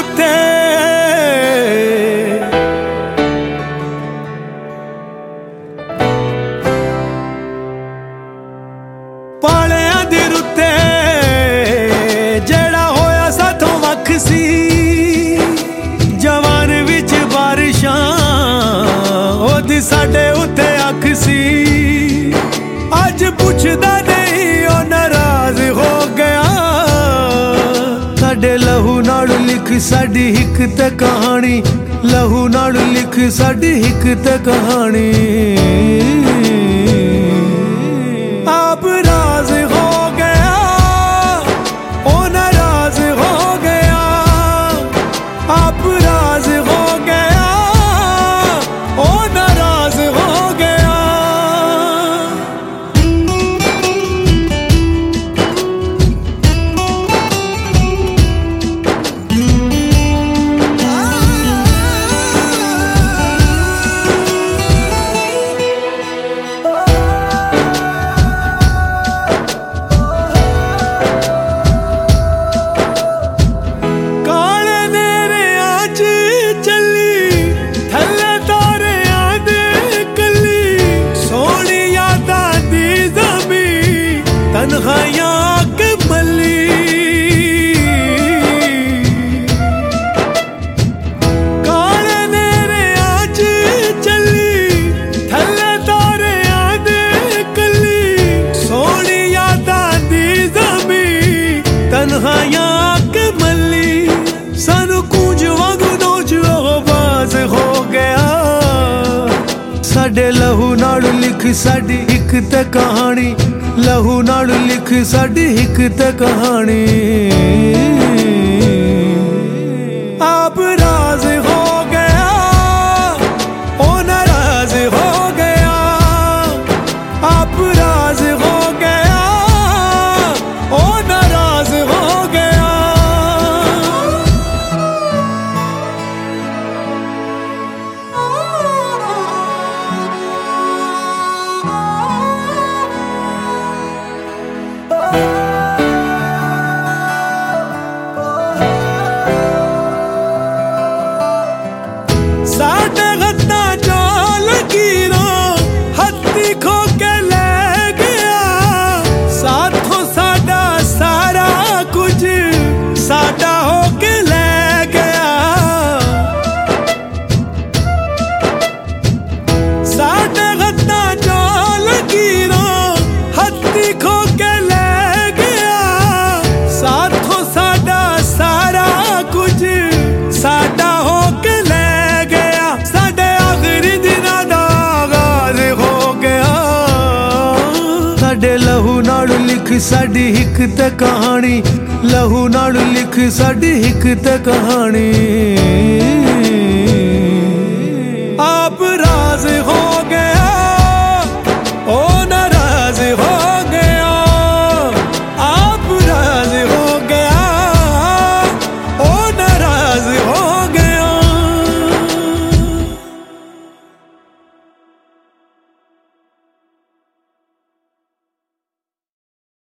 उत्ते पालियां दी रुत्ते जेड़ा होया साथों वख सी जवान विच बारिशां ओदी साडे उत्ते अख सी अज पुछदा नहीं ओ नाराज हो गया साडे लहू नाल लिख साडी हिक ते कहानी लहू नाल लिख साडी हिक ते कहानी आप राज हो गया ओ नाराज हो गया आप राज हो गया ओ नाराज हो गया तन्हाइयां के मली काले नेरे आज चली थल्ले तारे आदे कली सोनी यादां दी ज़मी तन्हाइयां के मली सानू कूंज वांगू नोच आवाज हो गया साडे लहू नाल लिख साडी हिक ते कहानी लहू नाल लिख साडी हिक ते कहानी आप राज हो गया ओ नाराज हो गया आप राज हो गया ओ नाराज हो गया साडे हत्थां चों लकीरां हत्थी खो के ले गया साथों साडा सारा कुछ साडा हो के ले गया साडे हत्थां चों लकीरां हत्थी खो के ले गया साथों साडा सारा कुछ साडा हो के ले लहू नाल लिख साडी हिक ते कहानी लहू नाल लिख साडी हिक ते कहानी।